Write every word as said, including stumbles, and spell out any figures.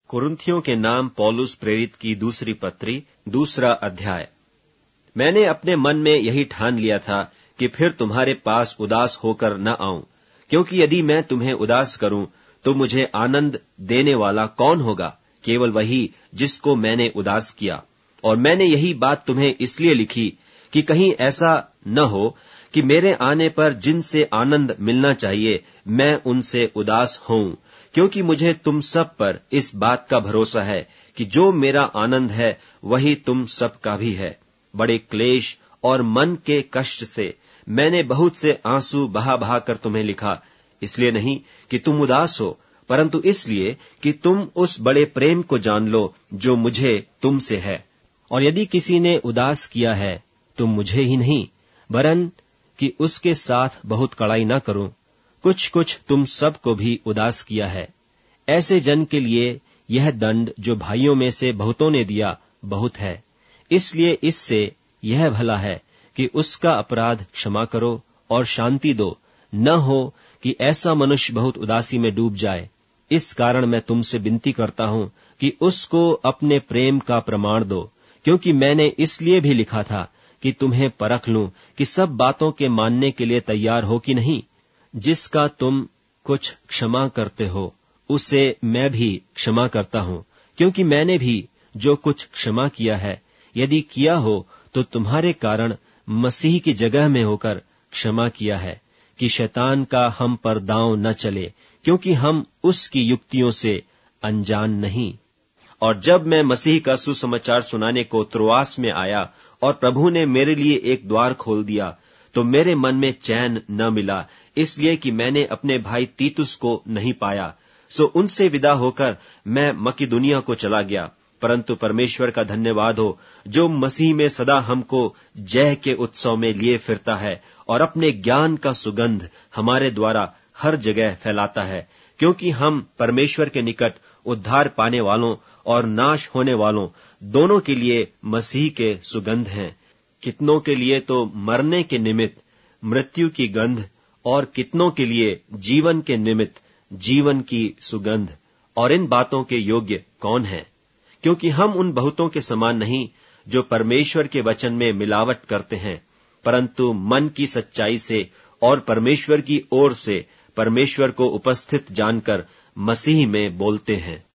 कुरिन्थियों के नाम पौलुस प्रेरित की दूसरी पत्री, दूसरा अध्याय। मैंने अपने मन में यही ठान लिया था कि फिर तुम्हारे पास उदास होकर न आऊं, क्योंकि यदि मैं तुम्हें उदास करूं तो मुझे आनंद देने वाला कौन होगा? केवल वही जिसको मैंने उदास किया। और मैंने यही बात तुम्हें इसलिए लिखी कि कहीं ऐसा न हो कि मेरे आने पर जिनसे आनंद मिलना चाहिए मैं उनसे उदास होऊं, क्योंकि मुझे तुम सब पर इस बात का भरोसा है कि जो मेरा आनंद है वही तुम सब का भी है। बड़े क्लेश और मन के कष्ट से मैंने बहुत से आंसू बहा बहा कर तुम्हें लिखा, इसलिए नहीं कि तुम उदास हो, परंतु इसलिए कि तुम उस बड़े प्रेम को जान लो जो मुझे तुमसे है। और यदि किसी ने उदास किया है तो मुझे ही नहीं, वरन कि उसके साथ बहुत कड़ाई न करूं। कुछ कुछ तुम सब को भी उदास किया है। ऐसे जन के लिए यह दंड जो भाइयों में से बहुतों ने दिया बहुत है। इसलिए इससे यह भला है कि उसका अपराध क्षमा करो और शांति दो, न हो कि ऐसा मनुष्य बहुत उदासी में डूब जाए। इस कारण मैं तुमसे विनती करता हूं कि उसको अपने प्रेम का प्रमाण दो, क्योंकि मैंने इसलिए भी लिखा था कि तुम्हें परख लूं कि सब बातों के मानने के लिए तैयार हो कि नहीं। जिसका तुम कुछ क्षमा करते हो उसे मैं भी क्षमा करता हूं, क्योंकि मैंने भी जो कुछ क्षमा किया है यदि किया हो तो तुम्हारे कारण मसीह की जगह में होकर क्षमा किया है, कि शैतान का हम पर दांव न चले, क्योंकि हम उसकी युक्तियों से अनजान नहीं। और जब मैं मसीह का सुसमाचार सुनाने को त्रोआस में आया और प्रभु ने मेरे लिए एक द्वार खोल दिया, तो मेरे मन में चैन न मिला, इसलिए कि मैंने अपने भाई तीतुस को नहीं पाया। सो उनसे विदा होकर मैं मकिदुनिया को चला गया। परंतु परमेश्वर का धन्यवाद हो, जो मसीह में सदा हमको जय के उत्सव में लिए फिरता है और अपने ज्ञान का सुगंध हमारे द्वारा हर जगह फैलाता है, क्योंकि हम परमेश्वर के निकट उद्धार पाने वालों और नाश होने वालों दोनों के लिए मसीह के सुगंध हैं। कितनों के लिए तो मरने के निमित्त मृत्यु की गंध, और कितनों के लिए जीवन के निमित्त जीवन की सुगंध। और इन बातों के योग्य कौन है? क्योंकि हम उन बहुतों के समान नहीं जो परमेश्वर के वचन में मिलावट करते हैं, परंतु मन की सच्चाई से और परमेश्वर की ओर से परमेश्वर को उपस्थित जानकर मसीह में बोलते हैं।